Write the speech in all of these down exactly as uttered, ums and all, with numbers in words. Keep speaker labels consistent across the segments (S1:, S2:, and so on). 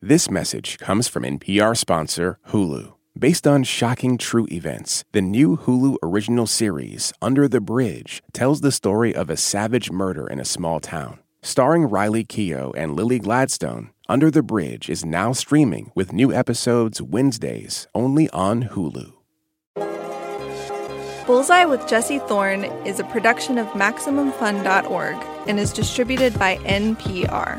S1: This message comes from N P R sponsor Hulu. Based on shocking true events, the new Hulu original series, Under the Bridge, tells the story of a savage murder in a small town. Starring Riley Keough and Lily Gladstone, Under the Bridge is now streaming with new episodes Wednesdays only on Hulu.
S2: Bullseye with Jesse Thorne is a production of Maximum Fun dot org and is distributed by N P R.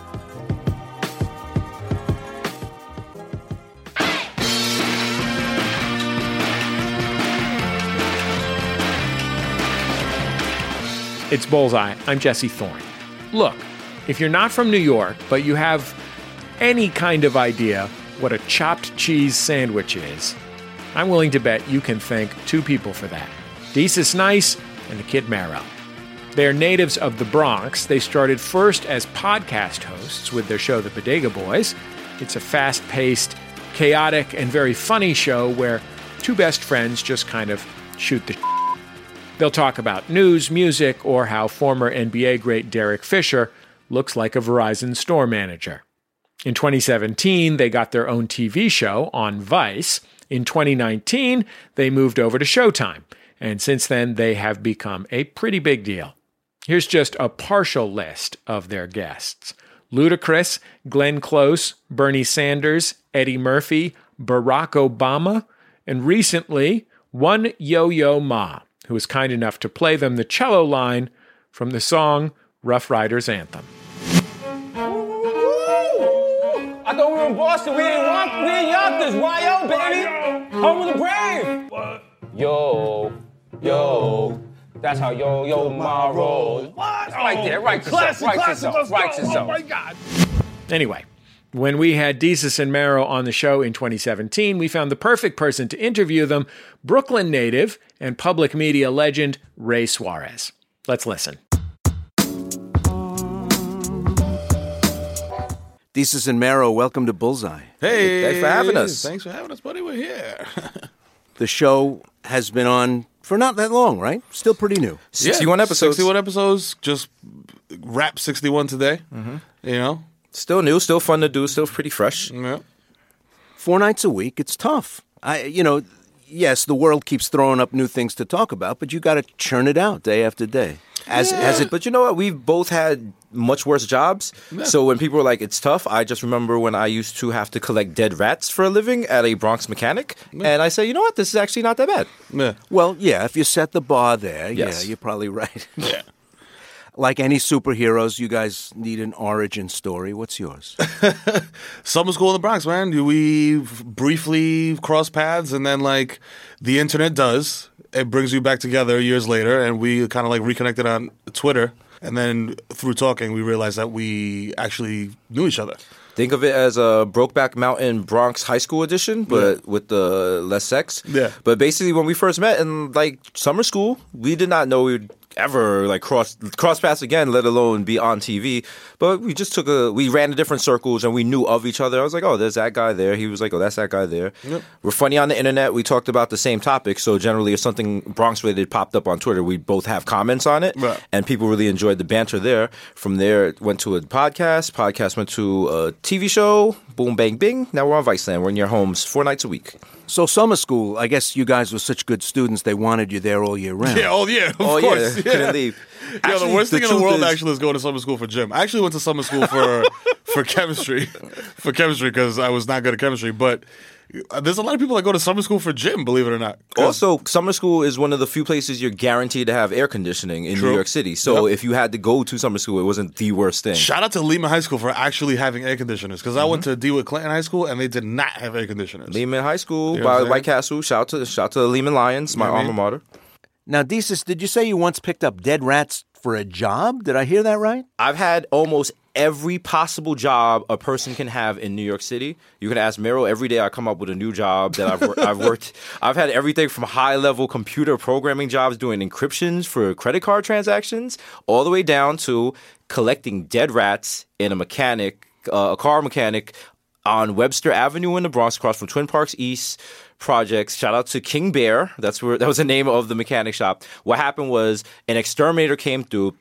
S3: It's Bullseye. I'm Jesse Thorne. Look, if you're not from New York, but you have any kind of idea what a chopped cheese sandwich is, I'm willing to bet you can thank two people for that. Desus Nice and the Kid Mero. They're natives of the Bronx. They started first as podcast hosts with their show, The Bodega Boys. It's a fast-paced, chaotic, and very funny show where two best friends just kind of shoot the shit. They'll talk about news, music, or how former N B A great Derek Fisher looks like a Verizon store manager. In twenty seventeen, they got their own T V show on Vice. In twenty nineteen, they moved over to Showtime. And since then, they have become a pretty big deal. Here's just a partial list of their guests. Ludacris, Glenn Close, Bernie Sanders, Eddie Murphy, Barack Obama, and recently, one Yo-Yo Ma, who was kind enough to play them the cello line from the song Rough Riders Anthem.
S4: I thought we were in Boston. We ain't walk. We in Yonkers. Y O, baby. Home of the brave. What? Yo, yo. That's how yo, yo, ma rolls. What? Right there. Right yourself. Right yourself. Right yourself.
S3: Oh, my God. Anyway, when we had Desus and Mero on the show in twenty seventeen, we found the perfect person to interview them, Brooklyn native and public media legend Ray Suarez. Let's listen.
S5: Desus and Mero, welcome to Bullseye.
S6: Hey,
S7: thanks for having us.
S6: Thanks for having us, buddy. We're here.
S5: The show has been on for not that long, right? Still pretty new.
S7: sixty-one
S6: yeah,
S7: episodes.
S6: sixty-one episodes. Just wrapped sixty-one today.
S7: Mm-hmm.
S6: You know?
S7: Still new, still fun to do, still pretty fresh.
S6: Yeah.
S5: Four nights a week, it's tough. I, you know, yes, the world keeps throwing up new things to talk about, but you got to churn it out day after day. As,
S7: yeah.
S5: as it,
S7: but you know what? We've both had much worse jobs. Yeah. So when people were like, it's tough, I just remember when I used to have to collect dead rats for a living at a Bronx mechanic. Yeah. And I say, you know what? This is actually not that bad.
S6: Yeah.
S5: Well, yeah, if you set the bar there,
S7: yes.
S5: yeah, you're probably right.
S6: Yeah.
S5: Like any superheroes, you guys need an origin story. What's yours?
S6: Summer school in the Bronx, man. We briefly crossed paths, and then, like, the internet does. It brings you back together years later, and we kind of, like, reconnected on Twitter. And then through talking, we realized that we actually knew each other.
S7: Think of it as a Brokeback Mountain Bronx High School edition, but yeah. with the less sex.
S6: Yeah.
S7: But basically, when we first met in, like, summer school, we did not know we would ever like cross cross paths again, let alone be on T V. But we just took a we ran in different circles and we knew of each other. I was like, oh, there's that guy there. He was like, oh, that's that guy there. Yep. We're funny on the internet. We talked about the same topic. So generally, if something Bronx related popped up on Twitter, we both have comments on it,
S6: right.
S7: and people really enjoyed the banter there. From there, it went to a podcast. Podcast went to a T V show. Boom, bang, bing. Now we're on Viceland. We're in your homes four nights a week.
S5: So summer school, I guess you guys were such good students, they wanted you there all year round.
S6: Yeah, all year, of
S7: oh,
S6: course.
S7: Yeah,
S6: yeah.
S7: couldn't leave.
S6: Yeah,
S7: actually,
S6: the worst
S7: the
S6: thing in the world
S7: is,
S6: actually is going to summer school for gym. I actually went to summer school for for chemistry, for chemistry because I was not good at chemistry. But there's a lot of people that go to summer school for gym, believe it or not.
S7: Also, summer school is one of the few places you're guaranteed to have air conditioning in
S6: True.
S7: New York City. So
S6: yep.
S7: if you had to go to summer school, it wasn't the worst thing.
S6: Shout out to Lehman High School for actually having air conditioners because mm-hmm. I went to DeWitt Clinton High School and they did not have air conditioners.
S7: Lehman High School
S6: you know
S7: by White Castle. Shout out to shout out to the Lehman Lions, my
S6: you know
S7: alma mater.
S5: Now, Desus, did you say you once picked up dead rats for a job? Did I hear that right?
S7: I've had almost every possible job a person can have in New York City. You can ask Mero every day. I come up with a new job that I've, wor- I've worked. I've had everything from high-level computer programming jobs doing encryptions for credit card transactions all the way down to collecting dead rats in a mechanic, uh, a car mechanic on Webster Avenue in the Bronx, across from Twin Parks East projects. Shout out to King Bear. That's where that was the name of the mechanic shop. What happened was an exterminator came through,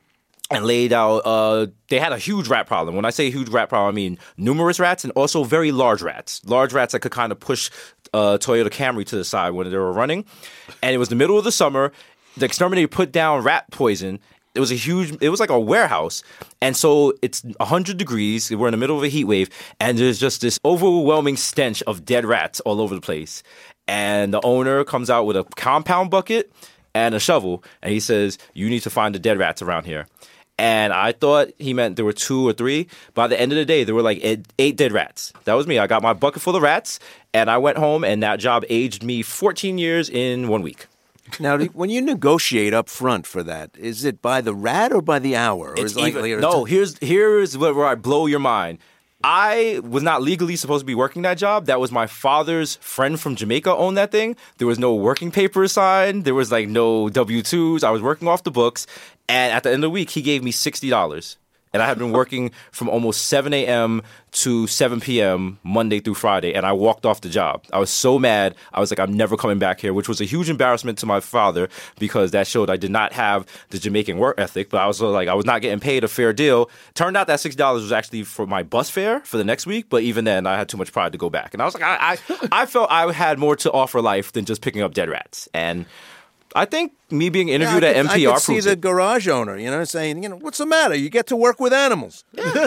S7: and laid out, uh, they had a huge rat problem. When I say huge rat problem, I mean numerous rats and also very large rats. Large rats that could kind of push uh, Toyota Camry to the side when they were running. And it was the middle of the summer. The exterminator put down rat poison. It was a huge, it was like a warehouse. And so it's one hundred degrees. We're in the middle of a heat wave. And there's just this overwhelming stench of dead rats all over the place. And the owner comes out with a compound bucket and a shovel. And he says, you need to find the dead rats around here. And I thought he meant there were two or three. By the end of the day, there were like eight, eight dead rats. That was me. I got my bucket full of rats, and I went home, and that job aged me fourteen years in one week.
S5: Now, when you negotiate up front for that, is it by the rat or by the hour? Or
S7: It's
S5: is it like,
S7: even,
S5: like-
S7: no, here's here's where, where I blow your mind. I was not legally supposed to be working that job. That was my father's friend from Jamaica owned that thing. There was no working papers signed. There was like no W two's. I was working off the books. And at the end of the week, he gave me sixty dollars. And I had been working from almost seven a.m. to seven p.m. Monday through Friday, and I walked off the job. I was so mad. I was like, I'm never coming back here, which was a huge embarrassment to my father because that showed I did not have the Jamaican work ethic, but I was like, I was not getting paid a fair deal. Turned out that sixty dollars was actually for my bus fare for the next week, but even then, I had too much pride to go back. And I was like, I, I, I felt I had more to offer life than just picking up dead rats. And I think me being interviewed
S5: Yeah, I
S7: at
S5: could-
S7: N P R
S5: I could see
S7: proves
S5: the
S7: it.
S5: garage owner, you know, saying, you know, what's the matter? You get to work with animals.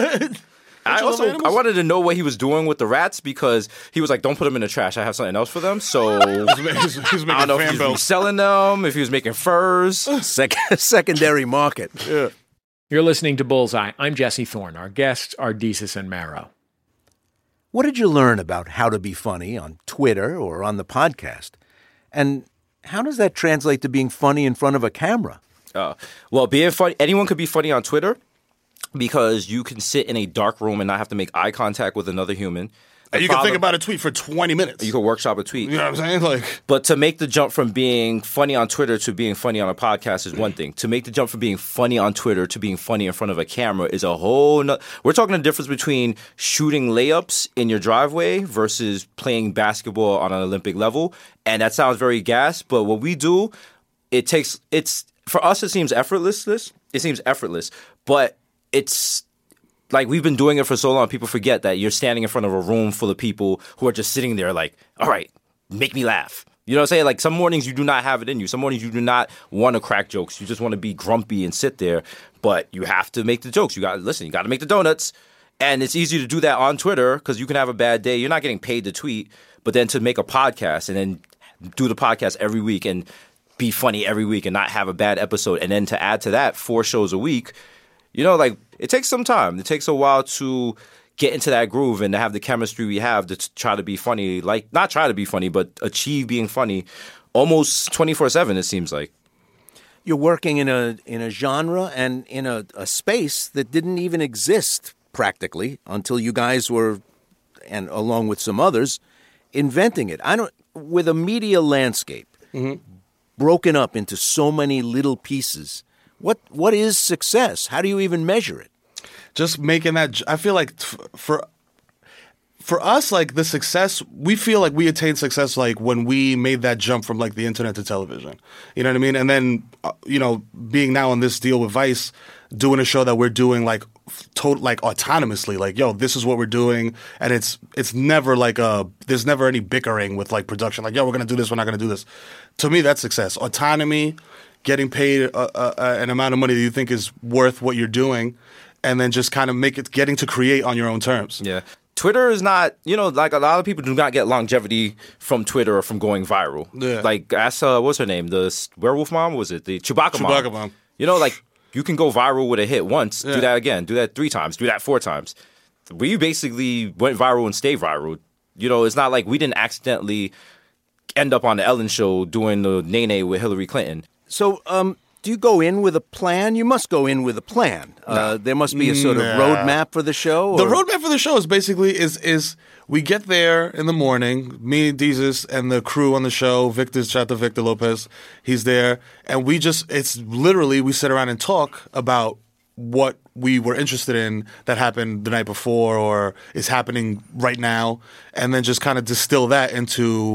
S7: I
S6: you love
S7: also
S6: animals?
S7: I wanted to know what he was doing with the rats because he was like, "Don't put them in the trash. I have something else for them." So
S6: He's, he's making
S7: I don't know if
S6: fan
S7: he was
S6: belts.
S7: selling them, if he was making furs.
S5: Sec- secondary market.
S3: You're listening to Bullseye. I'm Jesse Thorne. Our guests are Desus and Marrow.
S5: What did you learn about how to be funny on Twitter or on the podcast? And how does that translate to being funny in front of a camera?
S7: Uh, well, being funny, anyone could be funny on Twitter because you can sit in a dark room and not have to make eye contact with another human. The
S6: And you can
S7: problem-
S6: think about a tweet for twenty minutes.
S7: You can workshop a tweet.
S6: You know what I'm saying? Like,
S7: But to make the jump from being funny on Twitter to being funny on a podcast is one thing. To make the jump from being funny on Twitter to being funny in front of a camera is a whole nother. We're talking the difference between shooting layups in your driveway versus playing basketball on an Olympic level. And that sounds very gas, but what we do, it takes, it's, for us, it seems effortless. It seems effortless, but it's, like, we've been doing it for so long, people forget that you're standing in front of a room full of people who are just sitting there like, all right, make me laugh. You know what I'm saying? Like, some mornings you do not have it in you. Some mornings you do not want to crack jokes. You just want to be grumpy and sit there. But you have to make the jokes. You got to listen. You got to make the donuts. And it's easy to do that on Twitter because you can have a bad day. You're not getting paid to tweet. But then to make a podcast and then do the podcast every week and be funny every week and not have a bad episode. And then to add to that, four shows a week. You know, like, it takes some time. It takes a while to get into that groove and to have the chemistry we have to t- try to be funny. Like, not try to be funny, but achieve being funny almost twenty-four seven, it seems like.
S5: You're working in a in a genre and in a, a space that didn't even exist practically until you guys were, and along with some others, inventing it. I don't with a media landscape broken up into so many little pieces. What what is success? How do you even measure it?
S6: just making that. j- I feel like t- for for us, like the success, we feel like we attained success like when we made that jump from like the internet to television. You know what I mean? And then uh, you know, being now on this deal with Vice, doing a show that we're doing like total like autonomously, like yo, this is what we're doing, and it's it's never like a there's never any bickering with like production, like yo, we're gonna do this, we're not gonna do this. To me, that's success. Autonomy, getting paid a, a, an amount of money that you think is worth what you're doing, and then just kind of make it getting to create on your own terms.
S7: Yeah. Twitter is not, you know, like a lot of people do not get longevity from Twitter or from going viral.
S6: Yeah.
S7: Like, ask, uh, what's her name? The s- werewolf mom? Was it the Chewbacca, mom?
S6: Chewbacca mom.
S7: You know, like, you can go viral with a hit once,
S6: Yeah.
S7: do that again, do that three times, do that four times. We basically went viral and stayed viral. You know, it's not like we didn't accidentally end up on the Ellen Show doing the Nene with Hillary Clinton.
S5: So, um, do you go in with a plan? You must go in with a plan. Uh, there must be a sort of
S6: Nah.
S5: roadmap for the show.
S6: The
S5: or-
S6: roadmap for the show is basically is is we get there in the morning, me, Desus, and the crew on the show. Victor's shout out to Victor Lopez, he's there, and we just it's literally we sit around and talk about what we were interested in that happened the night before or is happening right now, and then just kind of distill that into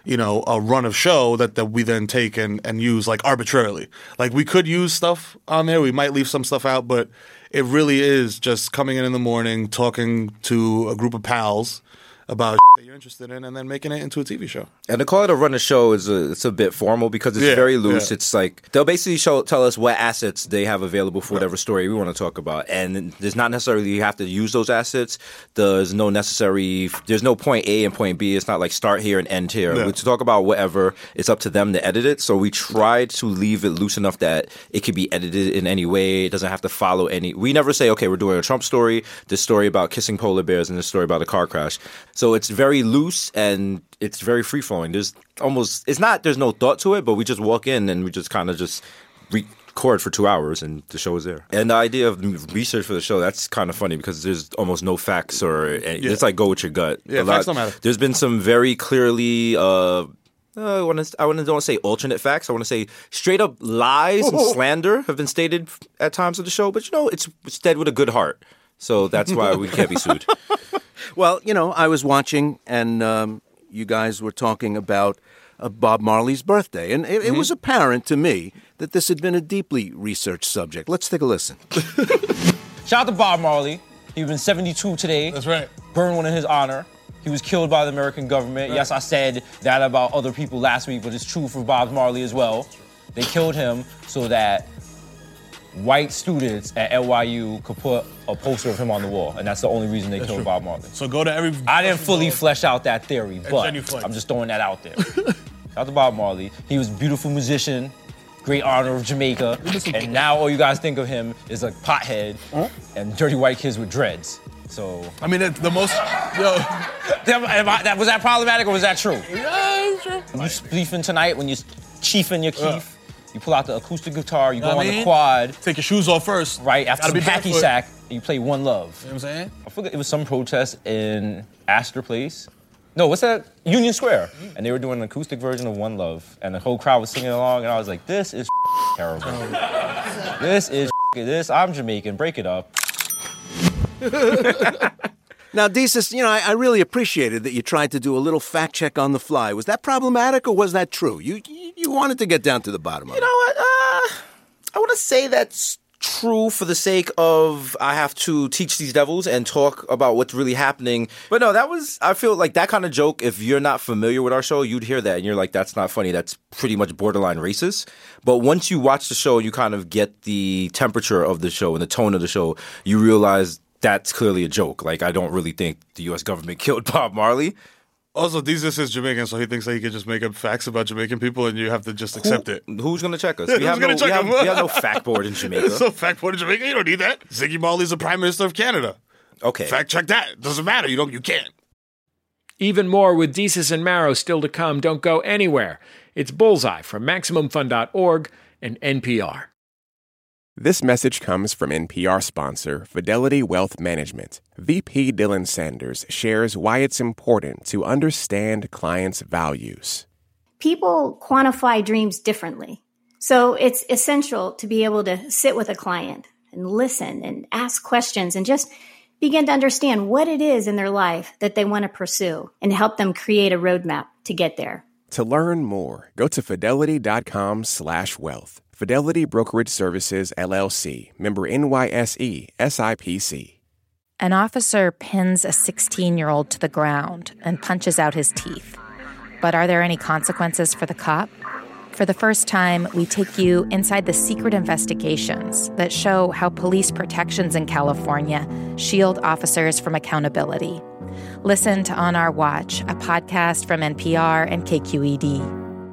S6: you know, a run of show that, that we then take and, and use like arbitrarily. Like we could use stuff on there. We might leave some stuff out, but it really is just coming in in the morning, talking to a group of pals about that you're interested in, and then making it into a T V show.
S7: And to call it a run of show is a, it's a bit formal because it's
S6: Yeah,
S7: very loose.
S6: yeah.
S7: It's like they'll basically show tell us what assets they have available for whatever story we want to talk about, and there's not necessarily you have to use those assets. There's no necessary. There's no point A and point B. It's not like start here and end here.
S6: Yeah.
S7: We to talk about whatever. It's up to them to edit it. So we tried to leave it loose enough that it could be edited in any way. It doesn't have to follow any. We never say, okay, we're doing a Trump story, this story about kissing polar bears, and this story about a car crash. So it's very loose and it's very free flowing. There's almost it's not there's no thought to it, but we just walk in and we just kind of just record for two hours and the show is there. And the idea of research for the show, that's kind of funny because there's almost no facts or yeah. It's like go with your gut.
S6: Yeah,
S7: a
S6: facts
S7: lot,
S6: don't matter.
S7: There's been some very clearly. Uh, Uh, I want to. I want to don't say alternate facts. I want to say straight up lies and slander have been stated at times of the show. But you know, it's said with a good heart, so that's why we can't be sued.
S5: Well, you know, I was watching, and um, you guys were talking about uh, Bob Marley's birthday, and it, mm-hmm. it was apparent to me that this had been a deeply researched subject. Let's take a listen.
S4: Shout out to Bob Marley. He was seventy-two today.
S6: That's right.
S4: Burn one in his honor. He was killed by the American government. Right. Yes, I said that about other people last week, but it's true for Bob Marley as well. They killed him so that white students at N Y U could put a poster of him on the wall, and that's the only reason they
S8: that's
S4: killed
S8: true.
S4: Bob Marley.
S8: So go to every...
S4: I didn't fully flesh out that theory, but
S8: genuflect.
S4: I'm just throwing that out there. Shout out to Bob Marley. He was a beautiful musician, great honor of Jamaica, and now all you guys think of him is a pothead huh? and dirty white kids with dreads. So
S8: I mean, the most yo.
S4: that, was that problematic or was that true?
S8: Yeah, true.
S4: You spleefing tonight when you're chiefing your keef. Uh, you pull out the acoustic guitar. You go
S8: on
S4: mean? the quad.
S8: Take your shoes off first.
S4: Right after
S8: Gotta
S4: some hacky
S8: barefoot.
S4: sack, and you play One Love.
S8: You know what I'm saying?
S4: I forget it was some protest in Astor Place. No, what's that? Union Square. And they were doing an acoustic version of One Love, and the whole crowd was singing along, and I was like, "This is terrible. This is this. I'm Jamaican. Break it up."
S5: Now, Desus, you know, I, I really appreciated that you tried to do a little fact check on the fly. Was that problematic or was that true? You you, you wanted to get down to the bottom of it.
S7: You know what? Uh, I want to say that's true for the sake of I have to teach these devils and talk about what's really happening. But no, that was, I feel like that kind of joke, if you're not familiar with our show, you'd hear that and you're like, that's not funny. That's pretty much borderline racist. But once you watch the show, you kind of get the temperature of the show and the tone of the show, you realize that's clearly a joke. Like, I don't really think the U S government killed Bob Marley.
S6: Also, Desus is Jamaican, so he thinks that he can just make up facts about Jamaican people, and you have to just accept
S7: Who,
S6: it.
S7: Who's going to check us?
S6: Yeah,
S7: we, have no,
S6: gonna check
S7: we, have,
S6: him?
S7: we have no fact board in Jamaica.
S6: There's no fact board in Jamaica. You don't need that. Ziggy Marley's the Prime Minister of Canada.
S7: Okay.
S6: Fact check that. Doesn't matter. You don't. You can't.
S3: Even more with Desus and Marrow still to come. Don't go anywhere. It's Bullseye from Maximum Fun dot org and N P R.
S1: This message comes from N P R sponsor Fidelity Wealth Management. V P Dylan Sanders shares why it's important to understand clients' values.
S9: People quantify dreams differently. So it's essential to be able to sit with a client and listen and ask questions and just begin to understand what it is in their life that they want to pursue and help them create a roadmap to get there.
S1: To learn more, go to fidelity.com slash wealth. Fidelity Brokerage Services, L L C, member N Y S E, S I P C.
S10: An officer pins a sixteen-year-old to the ground and punches out his teeth. But are there any consequences for the cop? For the first time, we take you inside the secret investigations that show how police protections in California shield officers from accountability. Listen to On Our Watch, a podcast from N P R and K Q E D.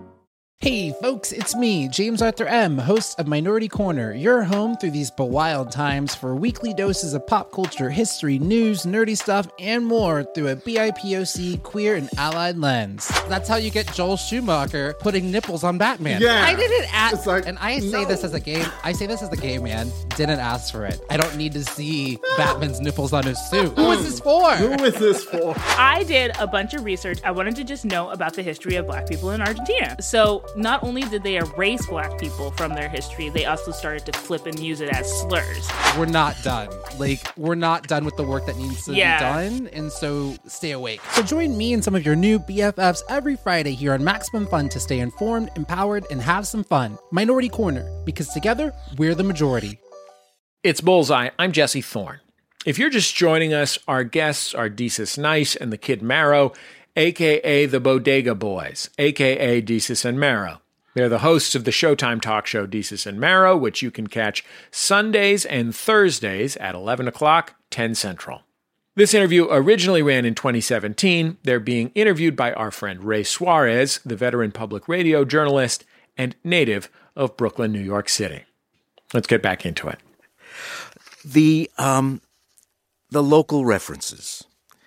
S11: Hey folks, it's me, James Arthur M., host of Minority Corner, your home through these bewild times for weekly doses of pop culture, history, news, nerdy stuff, and more through a B I P O C, queer, and allied lens. That's how you get Joel Schumacher putting nipples on Batman.
S12: Yeah.
S11: I did it at,
S12: it's like,
S11: and I say
S12: no.
S11: this as a gay, I say this as a gay man, didn't ask for it. I don't need to see Batman's nipples on his suit. Who is this for?
S12: Who is this for?
S13: I did a bunch of research. I wanted to just know about the history of black people in Argentina. So not only did they erase black people from their history, they also started to flip and use it as slurs.
S11: We're not done. Like, we're not done with the work that needs to
S13: Yeah.
S11: be done, and so stay awake. So join me and some of your new B F Fs every Friday here on Maximum Fun to stay informed, empowered, and have some fun. Minority Corner, because together, we're the majority.
S3: It's Bullseye. I'm Jesse Thorne. If you're just joining us, our guests are Desus Nice and the Kid Marrow, a k a the Bodega Boys, a k a Desus and Marrow. They're the hosts of the Showtime talk show Desus and Marrow, which you can catch Sundays and Thursdays at eleven o'clock, ten Central. This interview originally ran in twenty seventeen. They're being interviewed by our friend Ray Suarez, the veteran public radio journalist and native of Brooklyn, New York City. Let's get back into it.
S5: The um, the local references.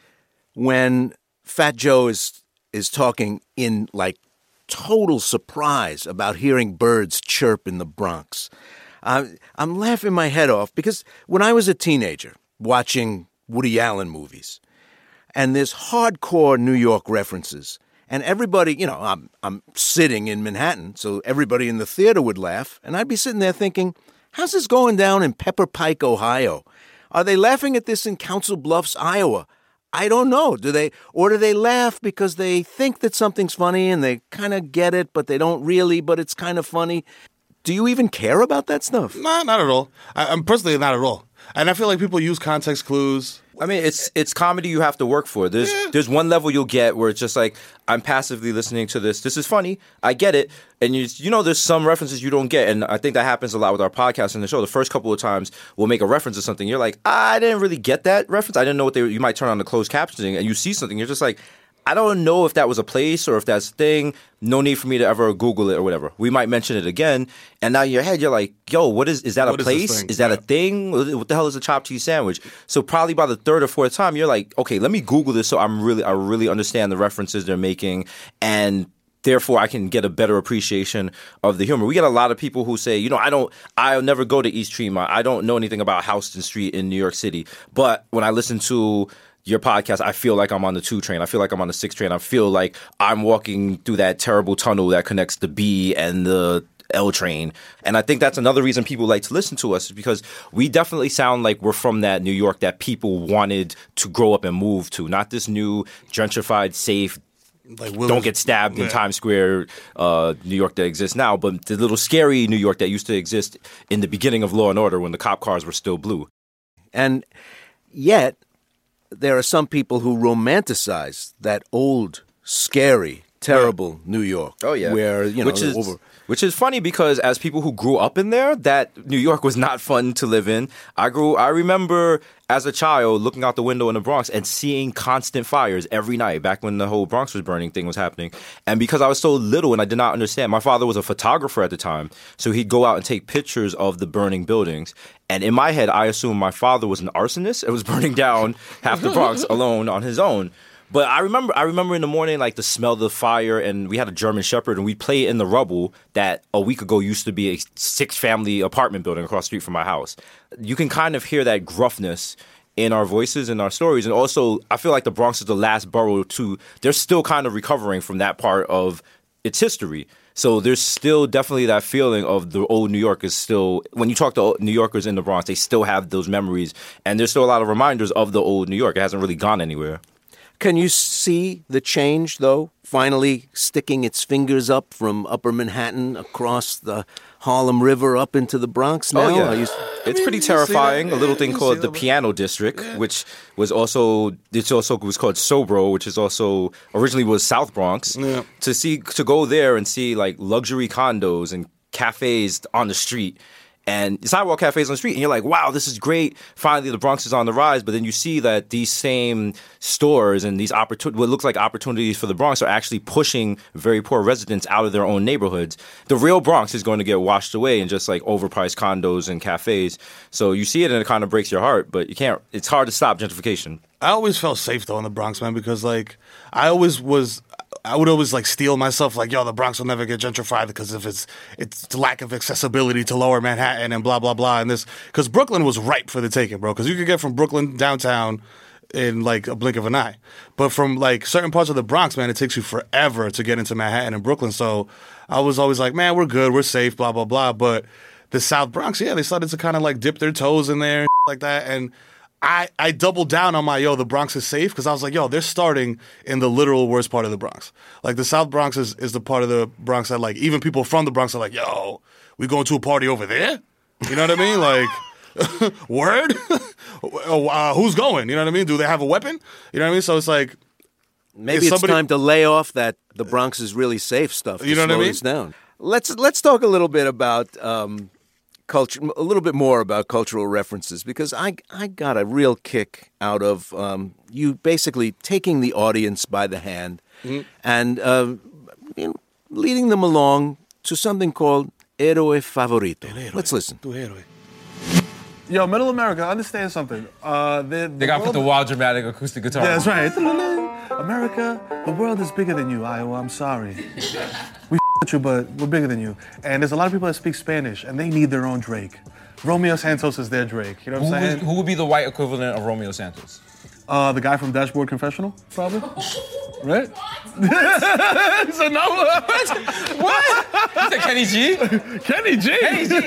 S5: When Fat Joe is is talking in like total surprise about hearing birds chirp in the Bronx, uh, I'm laughing my head off because when I was a teenager watching Woody Allen movies, and there's hardcore New York references, and everybody, you know, I'm I'm sitting in Manhattan, so everybody in the theater would laugh, and I'd be sitting there thinking, how's this going down in Pepper Pike, Ohio? Are they laughing at this in Council Bluffs, Iowa? I don't know. Do they, or do they laugh because they think that something's funny and they kind of get it, but they don't really, but it's kind of funny? Do you even care about that stuff?
S6: No, not at all. I, I'm personally not at all. And I feel like people use context clues.
S7: I mean, it's it's comedy you have to work for. There's yeah. there's one level you'll get where it's just like, I'm passively listening to this. This is funny. I get it. And you you know there's some references you don't get. And I think that happens a lot with our podcast and the show. The first couple of times we'll make a reference to something. You're like, I didn't really get that reference. I didn't know what they were. You might turn on the closed captioning and you see something. You're just like, I don't know if that was a place or if that's a thing. No need for me to ever Google it or whatever. We might mention it again. And now in your head, you're like, yo, what is, is that
S6: what
S7: a place?
S6: Is,
S7: is that
S6: yeah.
S7: a thing? What the hell is a chopped cheese sandwich? So probably by the third or fourth time, you're like, okay, let me Google this so I'm really, I really understand the references they're making. And therefore, I can get a better appreciation of the humor. We get a lot of people who say, you know, I don't, I'll never go to East Tremont. I don't know anything about Houston Street in New York City. But when I listen to your podcast, I feel like I'm on the two train. I feel like I'm on the six train. I feel like I'm walking through that terrible tunnel that connects the B and the L train. And I think that's another reason people like to listen to us, is because we definitely sound like we're from that New York that people wanted to grow up and move to. Not this new gentrified, safe, like don't get stabbed yeah. in Times Square, uh, New York that exists now, but the little scary New York that used to exist in the beginning of Law and Order when the cop cars were still blue.
S5: And yet, there are some people who romanticize that old, scary, terrible New York.
S7: Oh yeah,
S5: where you know,
S7: which is
S5: over.
S7: which is funny because as people who grew up in there, that New York was not fun to live in. I grew. I remember as a child looking out the window in the Bronx and seeing constant fires every night back when the whole Bronx was burning thing was happening. And because I was so little and I did not understand, my father was a photographer at the time, so he'd go out and take pictures of the burning buildings. And in my head, I assumed my father was an arsonist. It was burning down half the Bronx alone on his own. But I remember I remember in the morning, like, the smell of the fire, and we had a German Shepherd, and we'd play in the rubble that a week ago used to be a six-family apartment building across the street from my house. You can kind of hear that gruffness in our voices and our stories. And also, I feel like the Bronx is the last borough to, they're still kind of recovering from that part of its history. So there's still definitely that feeling of the old New York is still, when you talk to New Yorkers in the Bronx, they still have those memories. And there's still a lot of reminders of the old New York. It hasn't really gone anywhere.
S5: Can you see the change, though, finally sticking its fingers up from Upper Manhattan across the Harlem River up into the Bronx now?
S7: Oh, yeah.
S5: You...
S7: It's pretty terrifying. A little thing called the Piano District, yeah. which was also, it's also was called Sobro, which is also, originally was South Bronx. Yeah. To see, to go there and see, like, luxury condos and cafes on the street, and sidewalk cafes on the street, and you're like, wow, this is great. Finally, the Bronx is on the rise. But then you see that these same stores and these opportunities, what looks like opportunities for the Bronx, are actually pushing very poor residents out of their own neighborhoods. The real Bronx is going to get washed away in just like overpriced condos and cafes. So you see it and it kind of breaks your heart, but you can't, it's hard to stop gentrification.
S6: I always felt safe though in the Bronx, man, because like I always was. I would always like steel myself, like, yo, the Bronx will never get gentrified because of its its lack of accessibility to Lower Manhattan and blah blah blah. And this because Brooklyn was ripe for the taking, bro. Because you could get from Brooklyn downtown in like a blink of an eye, but from like certain parts of the Bronx, man, it takes you forever to get into Manhattan and Brooklyn. So I was always like, man, we're good, we're safe, blah blah blah. But the South Bronx, yeah, they started to kind of like dip their toes in there and like that, and I, I doubled down on my, yo, the Bronx is safe, because I was like, yo, they're starting in the literal worst part of the Bronx. Like, the South Bronx is, is the part of the Bronx that, like, even people from the Bronx are like, yo, we going to a party over there? You know what I mean? Like, word? uh, who's going? You know what I mean? Do they have a weapon? You know what I mean? So it's like...
S5: Maybe it's
S6: somebody...
S5: time to lay off that the Bronx is really safe stuff to
S6: you know
S5: slow
S6: what I mean?
S5: us down. Let's, let's talk a little bit about... Um, Culture, a little bit more about cultural references, because I I got a real kick out of um, you basically taking the audience by the hand mm-hmm. and uh, you know, leading them along to something called Héroe Favorito. Héroe. Let's listen.
S6: Tu héroe.
S8: Yo, Middle America, understand something. Uh, the, the
S12: they got to put the wild dramatic acoustic guitar.
S8: Yeah, that's right. America, the world is bigger than you, Iowa. I'm sorry. We with you, but we're bigger than you. And there's a lot of people that speak Spanish, and they need their own Drake. Romeo Santos is their Drake. You know what
S12: who
S8: I'm saying?
S12: Was, who would be the white equivalent of Romeo Santos?
S8: Uh, the guy from Dashboard Confessional, probably. Right? So no. What? What?
S12: You said Kenny G?
S8: Kenny G.
S12: Kenny G.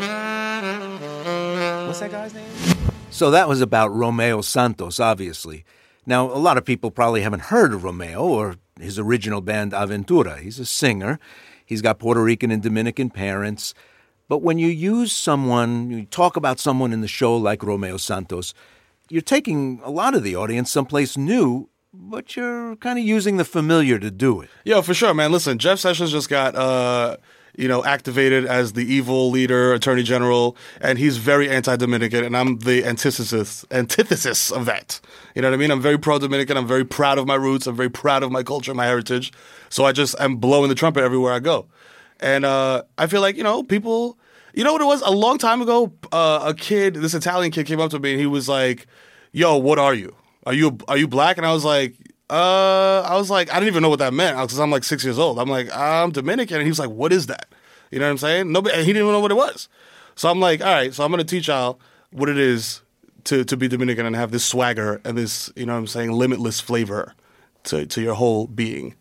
S12: What's that guy's name?
S5: So that was about Romeo Santos, obviously. Now, a lot of people probably haven't heard of Romeo or his original band Aventura. He's a singer. He's got Puerto Rican and Dominican parents. But when you use someone, you talk about someone in the show like Romeo Santos, you're taking a lot of the audience someplace new, but you're kind of using the familiar to do it.
S6: Yeah, for sure, man. Listen, Jeff Sessions just got... Uh... you know, activated as the evil leader, attorney general, and he's very anti-Dominican, and I'm the antithesis antithesis of that. You know what I mean? I'm very pro-Dominican. I'm very proud of my roots. I'm very proud of my culture, my heritage. So I just am blowing the trumpet everywhere I go. And uh, I feel like, you know, people, you know what it was? A long time ago, uh, a kid, this Italian kid came up to me, and he was like, yo, what are you? Are you are you black? And I was like, Uh, I was like, I didn't even know what that meant because I'm like six years old. I'm like, I'm Dominican. And he was like, what is that? You know what I'm saying? Nobody, and he didn't even know what it was. So I'm like, all right, so I'm going to teach y'all what it is to, to be Dominican and have this swagger and this, you know what I'm saying, limitless flavor to, to your whole being.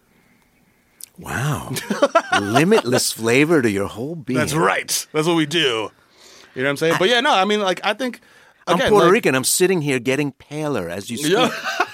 S5: Wow. Limitless flavor to your whole being.
S6: That's right. That's what we do. You know what I'm saying? But yeah, no, I mean, like, I think...
S5: I'm
S6: Again,
S5: Puerto
S6: like,
S5: Rican. I'm sitting here getting paler as you speak.
S6: Yeah.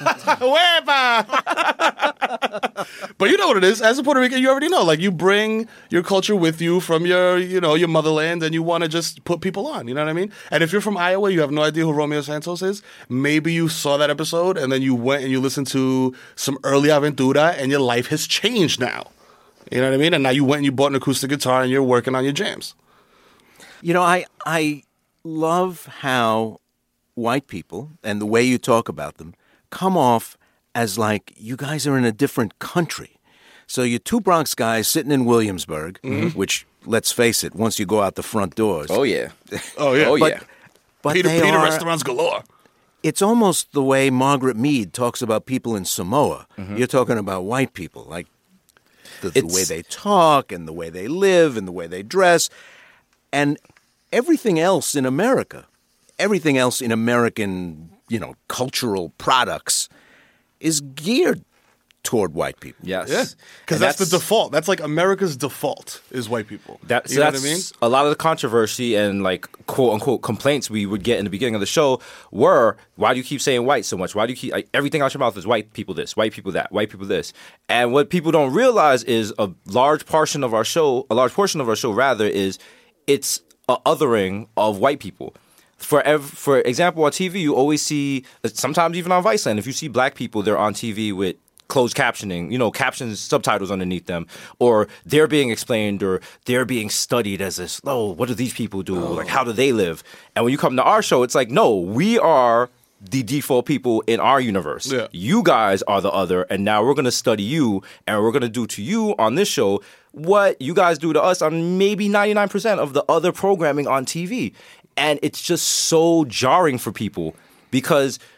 S6: But you know what it is. As a Puerto Rican, you already know. Like, you bring your culture with you from your, you know, your motherland, and you want to just put people on. You know what I mean? And if you're from Iowa, you have no idea who Romeo Santos is. Maybe you saw that episode, and then you went and you listened to some early Aventura, and your life has changed now. You know what I mean? And now you went and you bought an acoustic guitar, and you're working on your jams.
S5: You know, I I love how white people and the way you talk about them come off as like you guys are in a different country. So you're two Bronx guys sitting in Williamsburg, mm-hmm. which, let's face it, once you go out the front doors.
S7: Oh, yeah.
S6: Oh, yeah.
S7: Oh,
S5: but,
S7: yeah.
S5: But
S6: Peter,
S5: they
S6: Peter
S5: are,
S6: restaurants galore.
S5: It's almost the way Margaret Mead talks about people in Samoa.
S7: Mm-hmm.
S5: You're talking about white people, like the, the way they talk and the way they live and the way they dress. And everything else in America, everything else in American, you know, cultural products is geared toward white people.
S7: Yes.
S6: Yeah. Because that's, that's the default. That's like America's default is white people.
S7: That, so
S6: you know
S7: that's
S6: what I mean?
S7: A lot of the controversy and like quote unquote complaints we would get in the beginning of the show were, why do you keep saying white so much? Why do you keep, like, everything out your mouth is white people this, white people that, white people this. And what people don't realize is a large portion of our show, a large portion of our show rather, is it's a othering of white people. For ev- for example, on T V, you always see, sometimes even on Viceland, if you see black people, they're on T V with closed captioning, you know, captions, subtitles underneath them, or they're being explained, or they're being studied as this, oh, what do these people do? Oh. Like, how do they live? And when you come to our show, it's like, no, we are the default people in our universe.
S6: Yeah.
S7: You guys are the other, and now we're going to study you, and we're going to do to you on this show what you guys do to us on maybe ninety-nine percent of the other programming on T V. And it's just so jarring for people because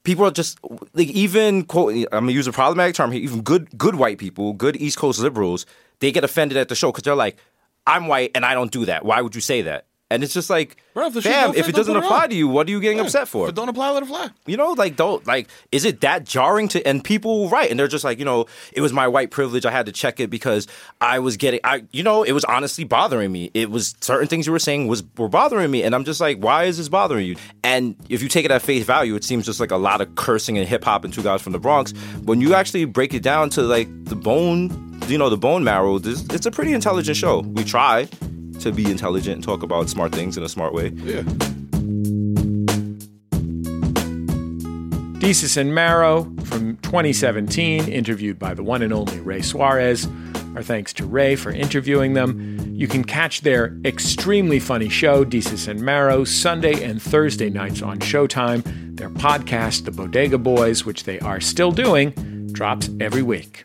S7: people are just like even quote. I'm gonna use a problematic term here. Even good good white people, good East Coast liberals, they get offended at the show because they're like, "I'm white and I don't do that. Why would you say that?" And it's just like,
S6: Bro, if the shit
S7: fam,
S6: don't
S7: if
S6: fit,
S7: it
S6: don't
S7: doesn't
S6: put it
S7: apply
S6: on.
S7: to you, what are you getting
S6: Yeah.
S7: upset for?
S6: If it don't apply, let it fly.
S7: You know, like, don't, like, is it that jarring to, and people, right, and they're just like, you know, it was my white privilege, I had to check it because I was getting, I, you know, it was honestly bothering me. It was, certain things you were saying was, were bothering me, and I'm just like, why is this bothering you? And if you take it at face value, it seems just like a lot of cursing and hip-hop and Two Guys from the Bronx. When you actually break it down to, like, the bone, you know, the bone marrow, this, it's a pretty intelligent show. We try to be intelligent and talk about smart things in a smart way.
S6: Yeah.
S3: Desus and Mero from twenty seventeen, interviewed by the one and only Ray Suarez. Our thanks to Ray for interviewing them. You can catch their extremely funny show, Desus and Mero, Sunday and Thursday nights on Showtime. Their podcast, The Bodega Boys, which they are still doing, drops every week.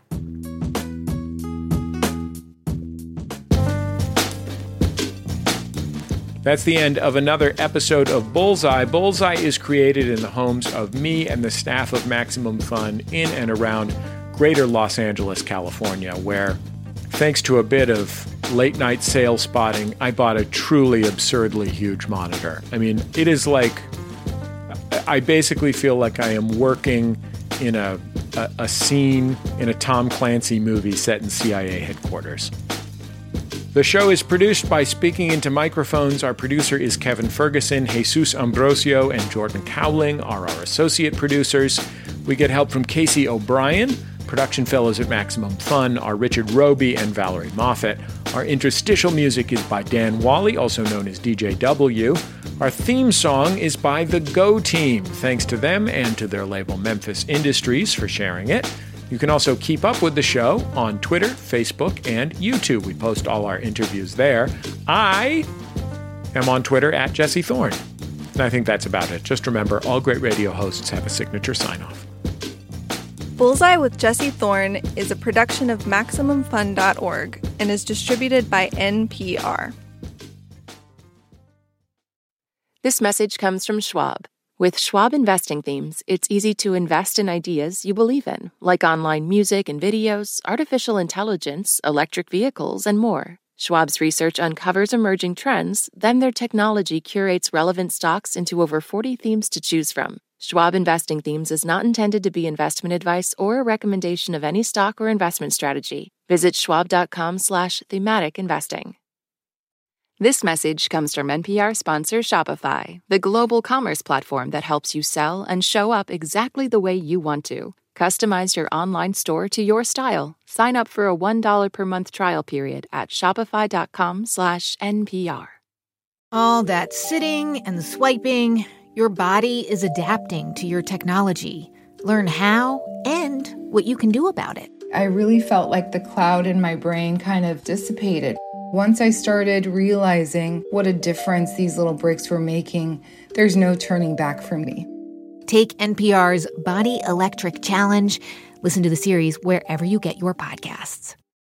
S3: That's the end of another episode of Bullseye. Bullseye is created in the homes of me and the staff of Maximum Fun in and around greater Los Angeles, California, where, thanks to a bit of late-night sale spotting, I bought a truly absurdly huge monitor. I mean, it is like, I basically feel like I am working in a, a, a scene in a Tom Clancy movie set in C I A headquarters. The show is produced by Speaking Into Microphones. Our producer is Kevin Ferguson. Jesus Ambrosio and Jordan Cowling are our associate producers. We get help from Casey O'Brien. Production fellows at Maximum Fun are Richard Roby and Valerie Moffat. Our interstitial music is by Dan Wally, also known as D J W. Our theme song is by The Go Team. Thanks to them and to their label Memphis Industries for sharing it. You can also keep up with the show on Twitter, Facebook, and YouTube. We post all our interviews there. I am on Twitter at Jesse Thorne. And I think that's about it. Just remember, all great radio hosts have a signature sign-off.
S2: Bullseye with Jesse Thorne is a production of Maximum Fun dot org and is distributed by N P R.
S14: This message comes from Schwab. With Schwab Investing Themes, it's easy to invest in ideas you believe in, like online music and videos, artificial intelligence, electric vehicles, and more. Schwab's research uncovers emerging trends, then their technology curates relevant stocks into over forty themes to choose from. Schwab Investing Themes is not intended to be investment advice or a recommendation of any stock or investment strategy. Visit schwab.com slash thematic investing. This message comes from N P R sponsor Shopify, the global commerce platform that helps you sell and show up exactly the way you want to. Customize your online store to your style. Sign up for a one dollar per month trial period at shopify.com slash NPR.
S15: All that sitting and swiping, your body is adapting to your technology. Learn how and what you can do about it.
S16: I really felt like the cloud in my brain kind of dissipated. Once I started realizing what a difference these little breaks were making, there's no turning back for me.
S15: Take N P R's Body Electric Challenge. Listen to the series wherever you get your podcasts.